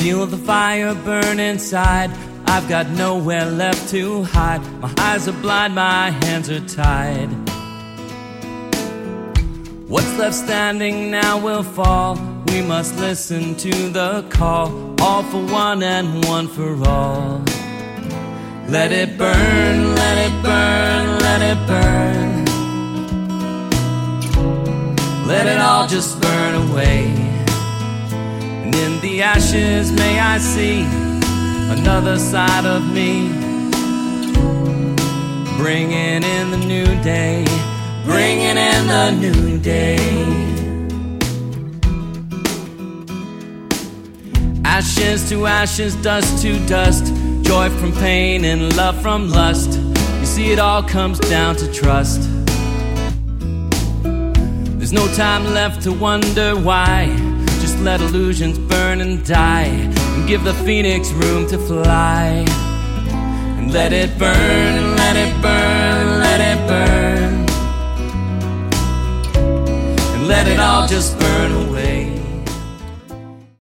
Feel the fire burn inside. I've got nowhere left to hide. My eyes are blind, my hands are tied. What's left standing now will fall. We must listen to the call. All for one and one for all. Let it burn, let it burn, let it burn. Let it all just burn away. And in the ashes may I see another side of me, bringing in the new day, bringing in the new day. Ashes to ashes, dust to dust, joy from pain and love from lust. You see, it all comes down to trust. There's no time left to wonder why. Just let illusions burn and die, and give the phoenix room to fly. And let it burn, and let it burn, let it burn. And let it all just burn away.